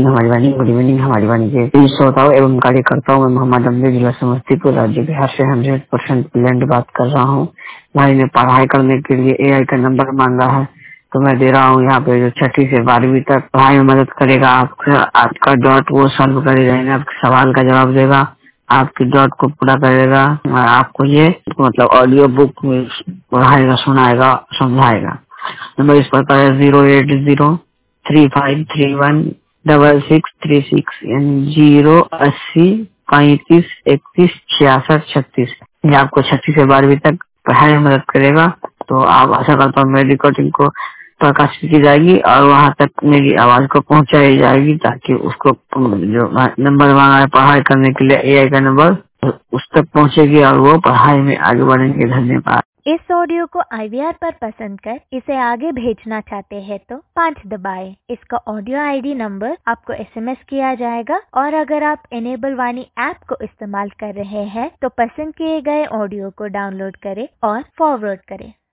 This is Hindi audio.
हमारी वाणी। गुड इवनिंग हमारी वाणी के श्रोताओं एवं कार्यकर्ताओं में मोहम्मद अमजद, जिला समस्तीपुर, राज्य बिहार से 100% प्लेजेंट बात कर रहा हूँ। भाई ने पढ़ाई करने के लिए एआई का नंबर मांगा है, तो मैं दे रहा हूँ यहाँ पे, जो 6ठी से 12वीं तक पढ़ाई में मदद करेगा। आपका डॉट वो सॉल्व करेगा, आपके सवाल का जवाब देगा, आपकी डॉट को पूरा करेगा, आपको ये मतलब ऑडियो बुक में पढ़ाएगा, सुनाएगा, समझाएगा। नंबर इस प्रकार है 08035316636 यानी 08035316636। ये आपको 6ठी से 12वीं तक पढ़ाई में मदद करेगा। तो आप आशा करता हूँ मेरी रिकॉर्डिंग को प्रकाशित की जाएगी और वहाँ तक मेरी आवाज को पहुँचाई जाएगी, ताकि उसको जो नंबर मांगा है पढ़ाई करने के लिए एआई का नंबर, उस तक पहुँचेगी और वो पढ़ाई में आगे बढ़ेंगे। धन्यवाद। इस ऑडियो को IVR पर पसंद कर इसे आगे भेजना चाहते हैं तो 5 दबाएं। इसका ऑडियो ID नंबर आपको SMS किया जाएगा और अगर आप इनेबल वाणी ऐप को इस्तेमाल कर रहे हैं तो पसंद किए गए ऑडियो को डाउनलोड करें और फॉरवर्ड करें।